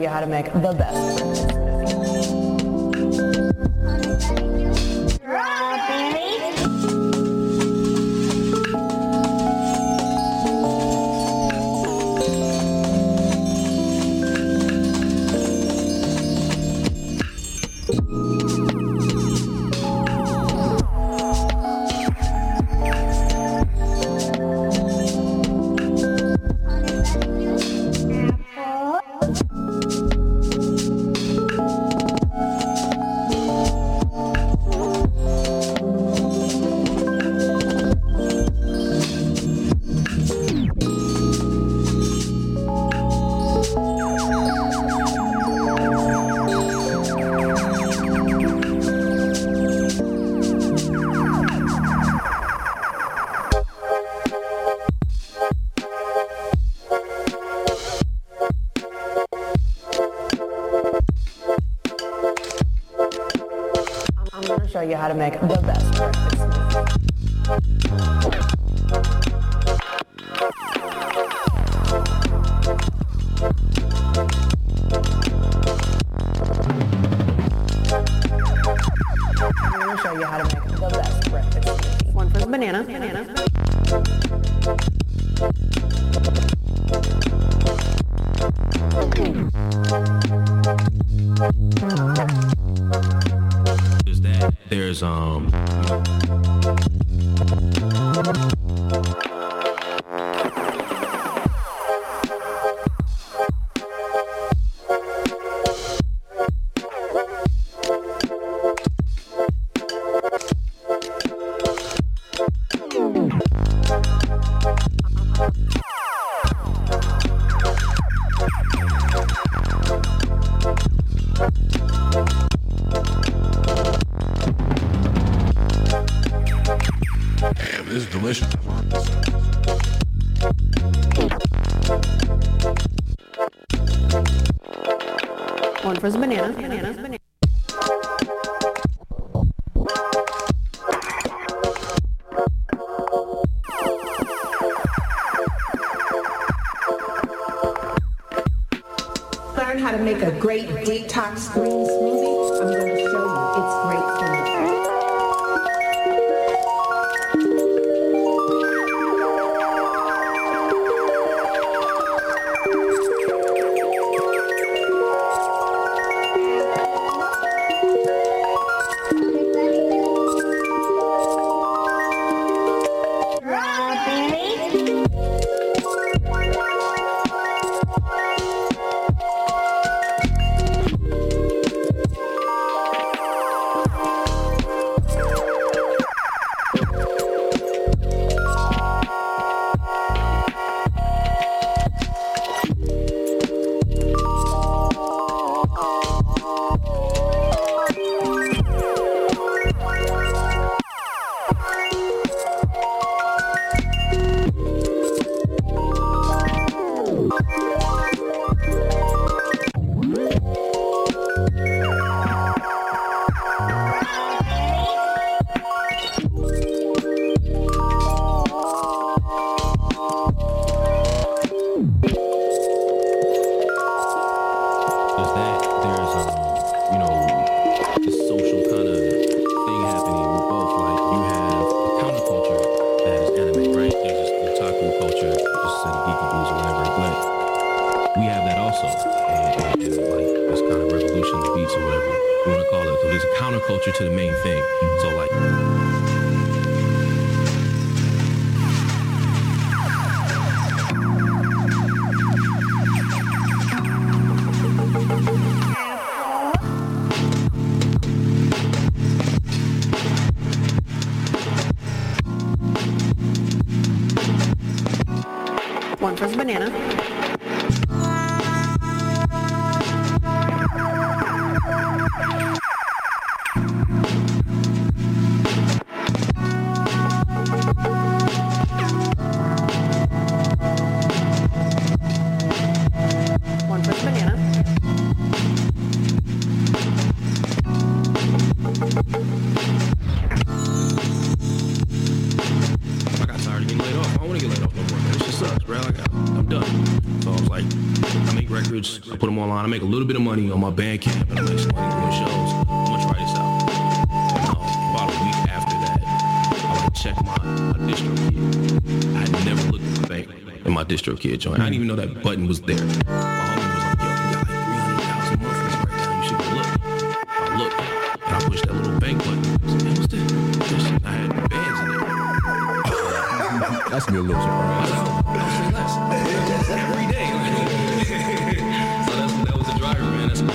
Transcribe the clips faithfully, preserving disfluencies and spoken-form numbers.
you how to make the best breakfast. I'm going to show you how to make the best breakfast I'm going to show you how to make the best breakfast smoothie. One for banana, banana. Is that there's um damn, this is delicious. One for banana, banana, banana. Learn how to make a great detox green smoothie. I'm going to show you. It's great for you. Is that there's um you know this social kind of thing happening with both. Like you have a counterculture that is anime, right? There's this otaku culture, just said geekaboos or whatever, but we have that also, and, and, and like this kind of revolution, the beats or whatever you want to call it. So there's a counterculture to the main thing. So like. One for banana. One for banana. I got tired of getting laid off. I don't want to get laid off no more, man. This shit sucks, bro. Like, I'm done. I put them online. I make a little bit of money on my Bandcamp, and I make some money doing shows. I'm gonna try this out. Um, about a week after that, I like check my, my DistroKid. I had never looked at the bank in my DistroKid joint. I didn't even know that button was there. My homie was like, yo, you got like three hundred thousand monthlies right now. You should go look. I looked, and I pushed that little bank button. I said, man, what's that? I had bands in there. That's me a little surprised. I'll say less. Every day. So that's, that was the driver, man. That's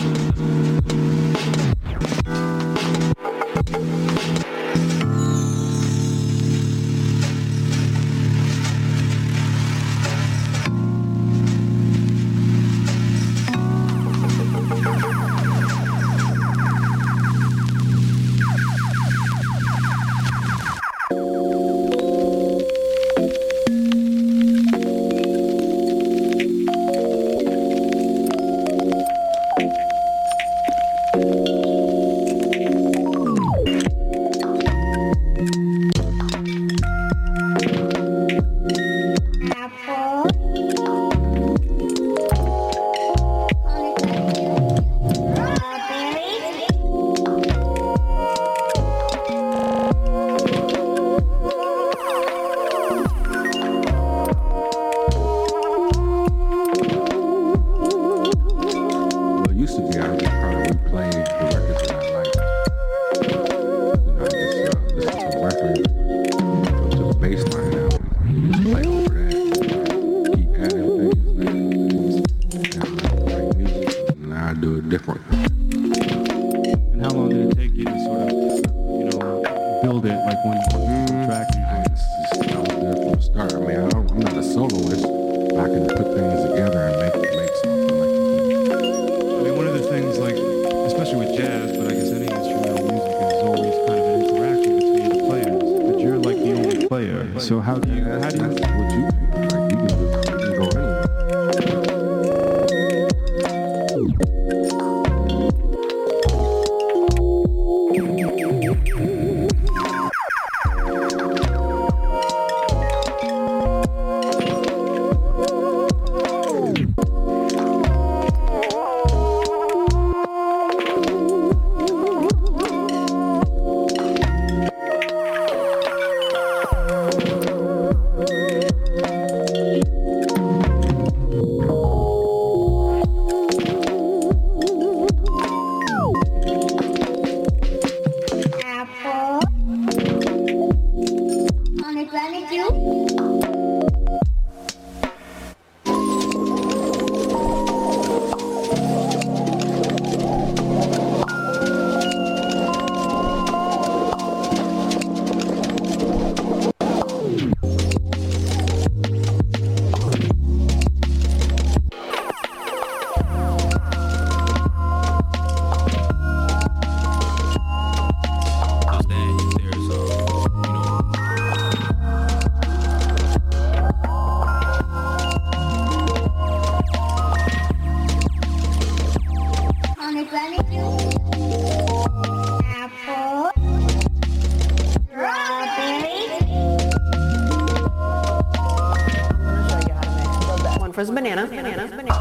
banana, banana, banana.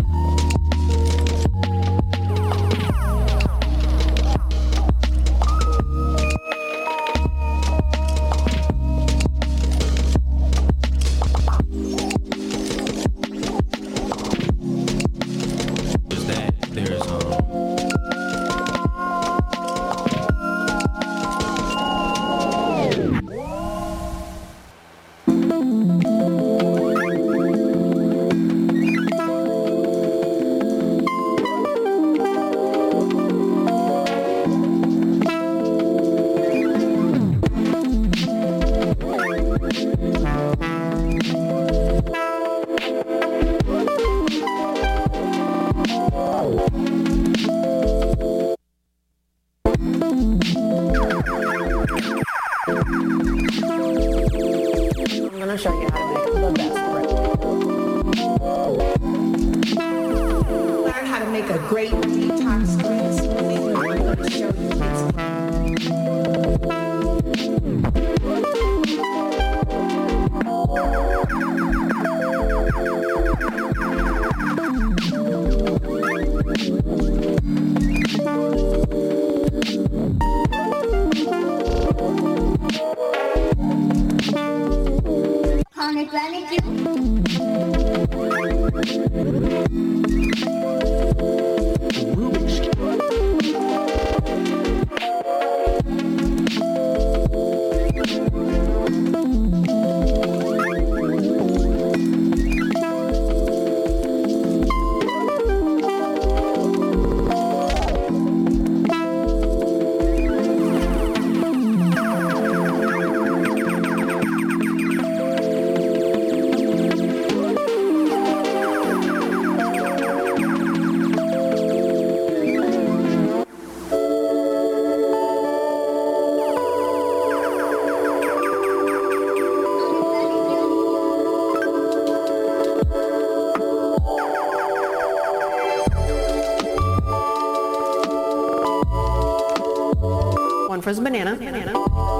One for the banana. banana.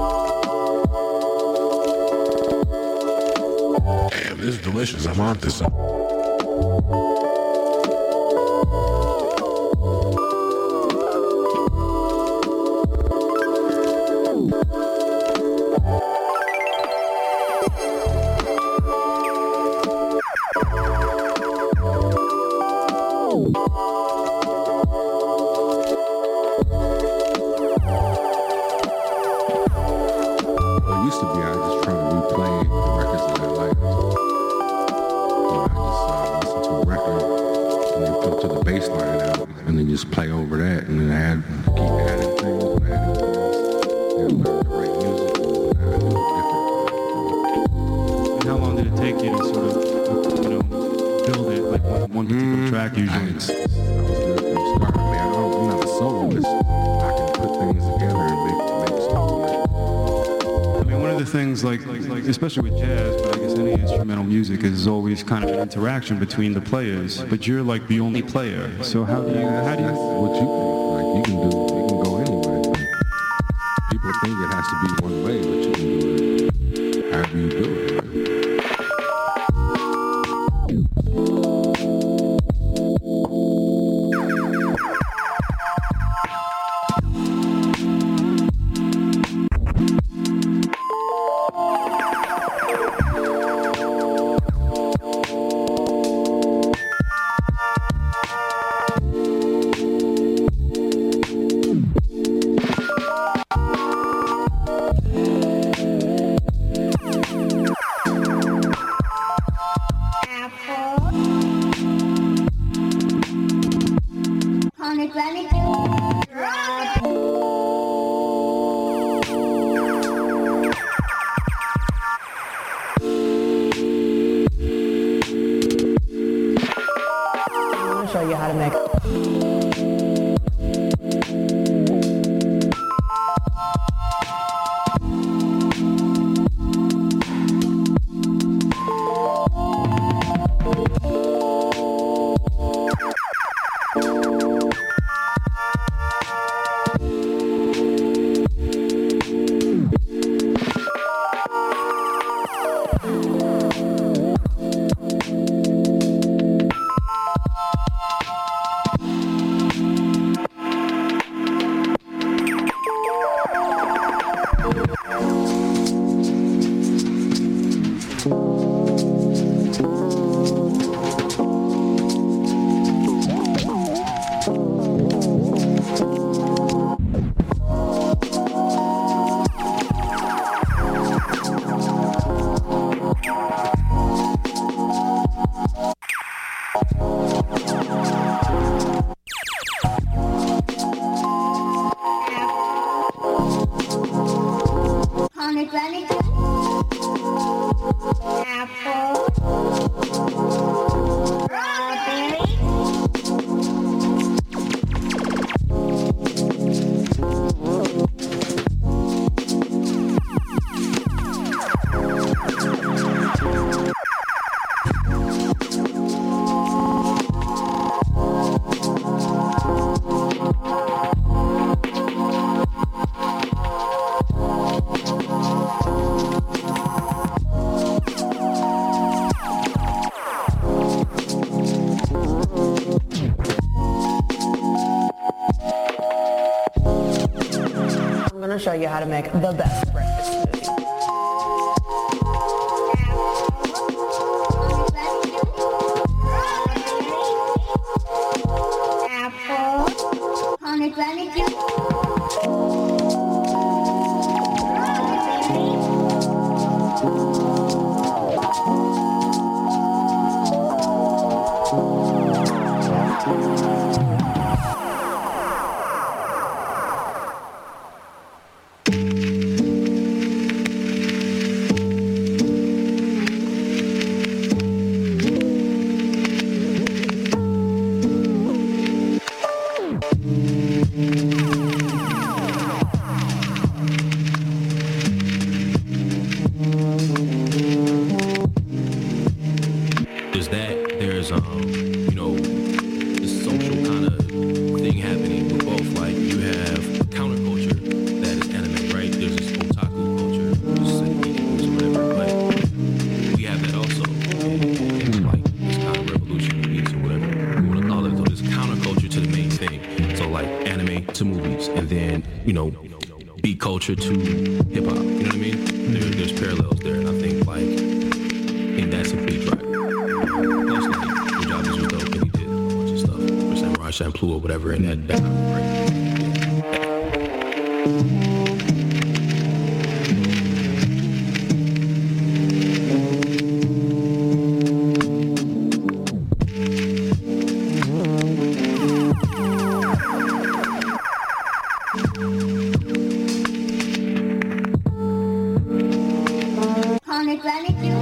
Damn, this is delicious. I want this. Play over that and then add, keep adding things, adding things, and learn to write music and do different. And how long did it take you to sort of, you know, build it, like one, one particular mm, track usually? I, I was there from the start. I mean, I don't, I'm not a soloist. I can put things together and make, make something. I mean, one of the things, like, like, like, especially with jazz, but I guess any instrumental music is always kind of an interaction between the players. But you're like the only player, so how do you? Yeah, how do you? That's what you think. Like you can do, you can go anywhere. Like, people think it has to be one way, but you can do it however you do it. Show you how to make it. I'm going to show you how to make the best breakfast smoothie. Planet you. There's that. There's um, you know, this social kind of thing happening with both. Like you have a counterculture that is anime, right? There's this otaku culture, just like equals or whatever. But we have that also, and, and like this kind of revolution movies or whatever you want to call it. So there's counterculture to the main thing. So like anime to movies, and then you know, beat culture to hip hop. You know what I mean? There, there's parallels there, and I think like, and that's a big driver. Plus, like, your job is dope, and he did a bunch of stuff for Samurai Champloo or whatever, and that, that kind of great. Planet Planet you.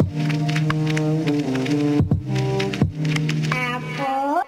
Apple.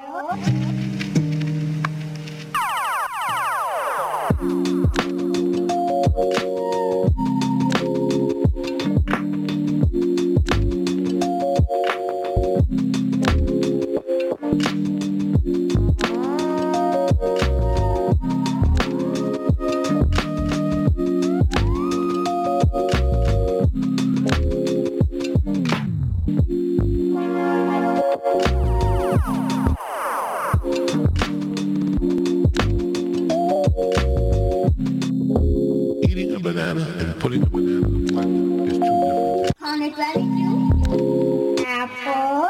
Eating a banana and putting a banana in a planet is two different things. Planet Planet you. Apple.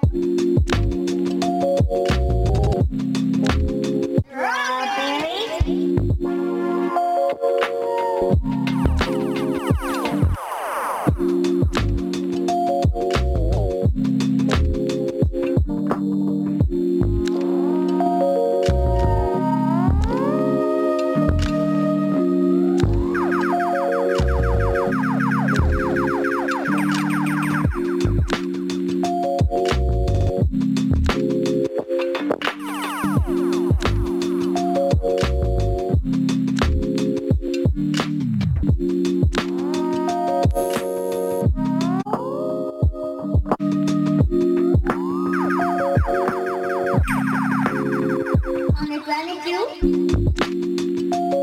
Planet Planet you.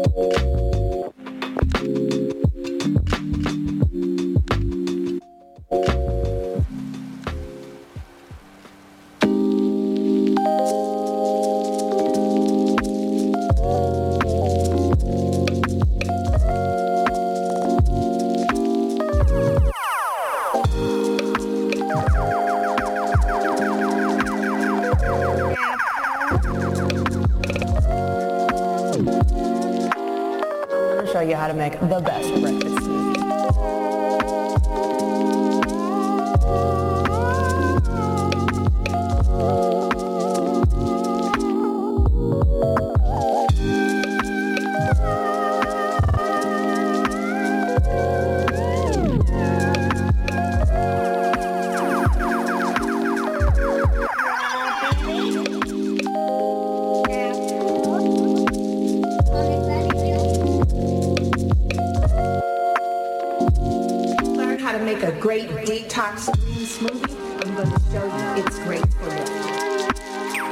I'm going to show you how to make the best breakfast smoothie. Learn how to make a great detox green smoothie. I'm going to show you. It's great for you.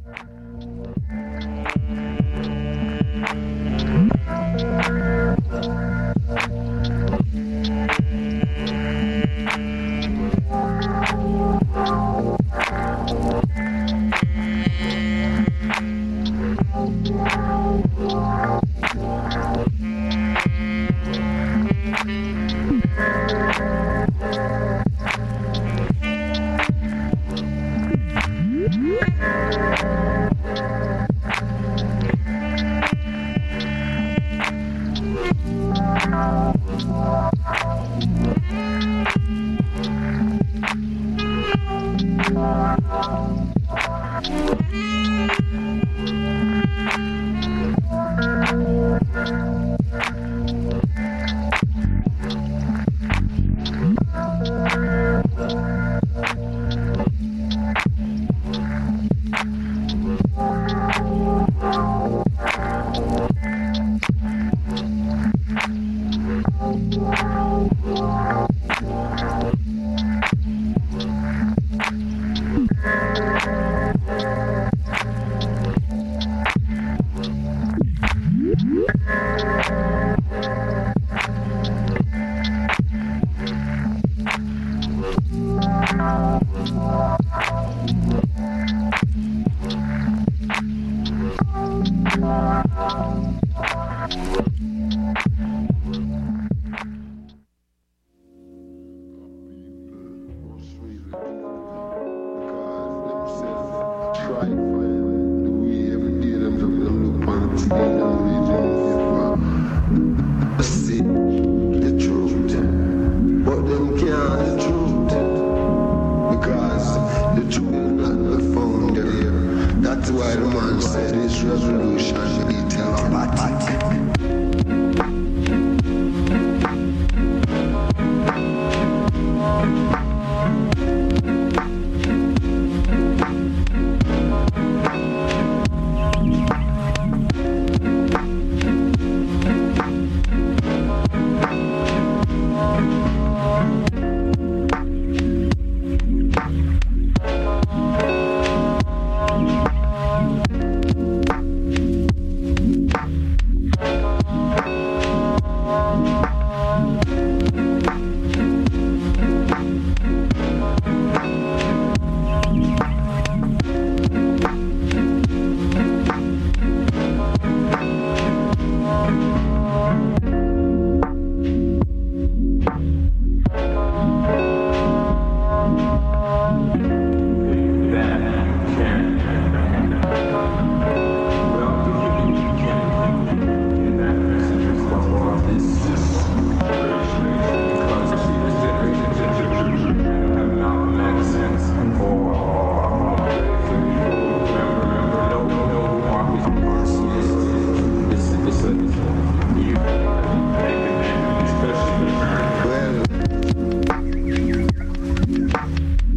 That's why the man said it's revolution.